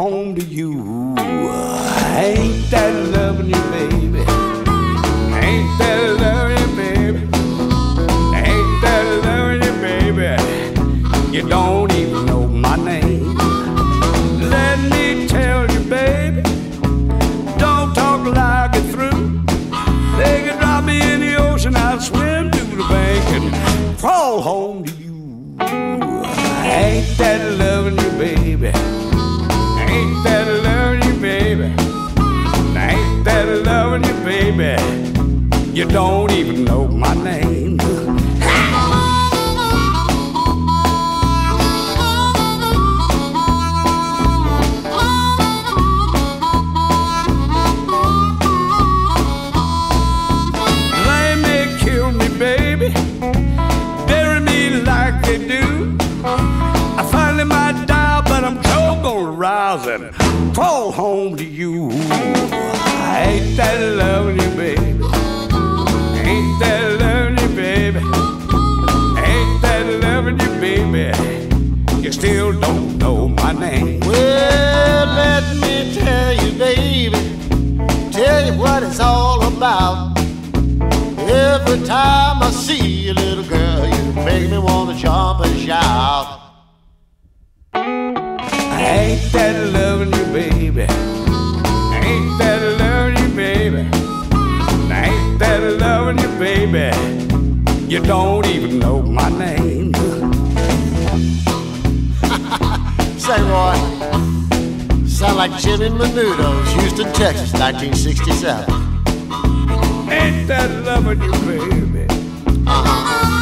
home to you. Ain't that loving you, baby? Ain't that loving you, baby? Ain't that loving you, baby? You don't even know my name. Let me tell you, baby, don't talk like it through. They can drop me in the ocean, I'll swim to the bank and crawl home to you. Ain't that loving you, baby? Ain't that loving you, baby? Ain't that loving you, baby? You don't even know my name. They may kill me, baby, bury me like they do. I finally might die, but I'm sure gonna rise and crawl home to you. Ain't that loving you, baby? Ain't that loving you, baby? Ain't that loving you, baby? You still don't know my name. Well, let me tell you, baby, tell you what it's all about. Every time I see you, little girl, you make me want to jump and shout. Ain't that loving you, baby? Ain't that loving you, baby? Ain't that loving you, baby? You don't even know my name. Say, Roy, sound like Jimmy Menudo's Houston, Texas, 1967. Ain't that loving you, baby? Uh-huh.